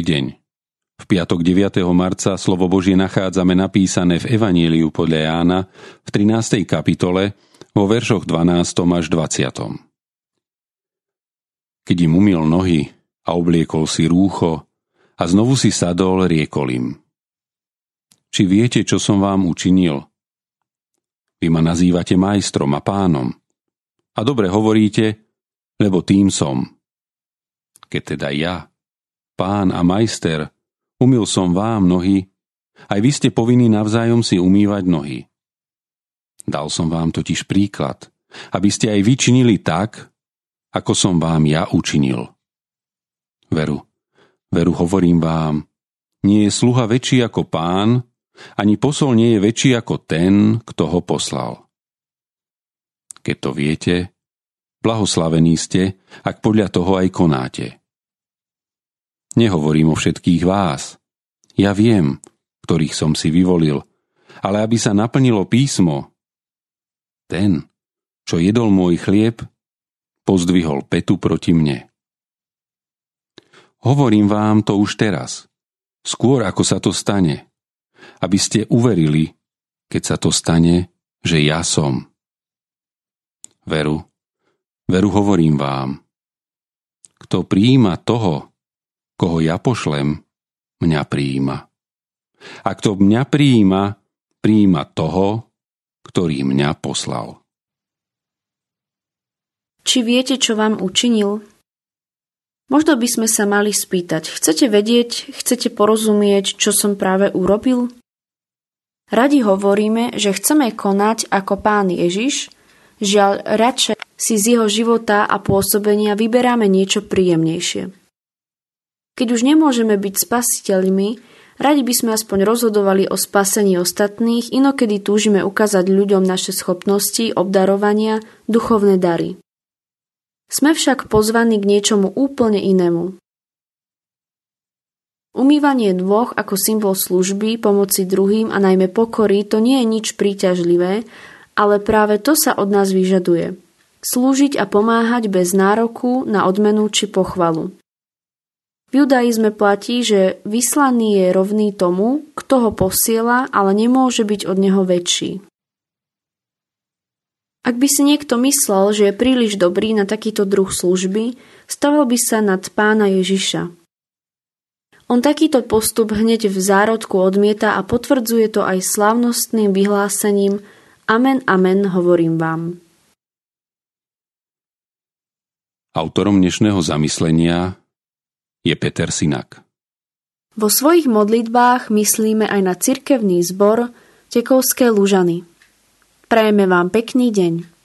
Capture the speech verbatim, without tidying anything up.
deň. V piatok deviateho marca slovo Božie nachádzame napísané v Evaníliu podľa Jána v trinástej kapitole vo veršoch dvanástom až dvadsiatom. Keď im umyl nohy a obliekol si rúcho a znovu si sadol, riekol im: Či viete, čo som vám učinil? Vy ma nazývate majstrom a pánom. A dobre hovoríte, lebo tým som. Keď teda ja, pán a majster, umyl som vám nohy, aj vy ste povinní navzájom si umývať nohy. Dal som vám totiž príklad, aby ste aj vy činili tak, ako som vám ja učinil. Veru, veru hovorím vám, nie je sluha väčší ako pán, ani posol nie je väčší ako ten, kto ho poslal. Keď to viete, blahoslavení ste, ak podľa toho aj konáte. Nehovorím o všetkých vás. Ja viem, ktorých som si vyvolil, ale aby sa naplnilo písmo, ten, čo jedol môj chlieb, pozdvihol pätu proti mne. Hovorím vám to už teraz, skôr ako sa to stane, aby ste uverili, keď sa to stane, že ja som. Veru, veru hovorím vám, kto prijíma toho, koho ja pošlem, mňa prijíma. A kto mňa prijíma, prijíma toho, ktorý mňa poslal. Či viete, čo vám učinil? Možno by sme sa mali spýtať, chcete vedieť, chcete porozumieť, čo som práve urobil? Radi hovoríme, že chceme konať ako Pán Ježiš, žiaľ radšej si z jeho života a pôsobenia vyberáme niečo príjemnejšie. Keď už nemôžeme byť spasiteľmi, radi by sme aspoň rozhodovali o spasení ostatných, inokedy túžime ukázať ľuďom naše schopnosti, obdarovania, duchovné dary. Sme však pozvaní k niečomu úplne inému. Umývanie dvoch ako symbol služby, pomoci druhým a najmä pokory, to nie je nič príťažlivé, ale práve to sa od nás vyžaduje. Slúžiť a pomáhať bez nároku na odmenu či pochvalu. V judaizme platí, že vyslaný je rovný tomu, kto ho posiela, ale nemôže byť od neho väčší. Ak by si niekto myslel, že je príliš dobrý na takýto druh služby, staval by sa nad Pána Ježiša. On takýto postup hneď v zárodku odmieta a potvrdzuje to aj slávnostným vyhlásením Amen, amen, hovorím vám. Autorom dnešného zamyslenia je Peter Sinak. Vo svojich modlitbách myslíme aj na cirkevný zbor Tekovské Lužany. Prajeme vám pekný deň.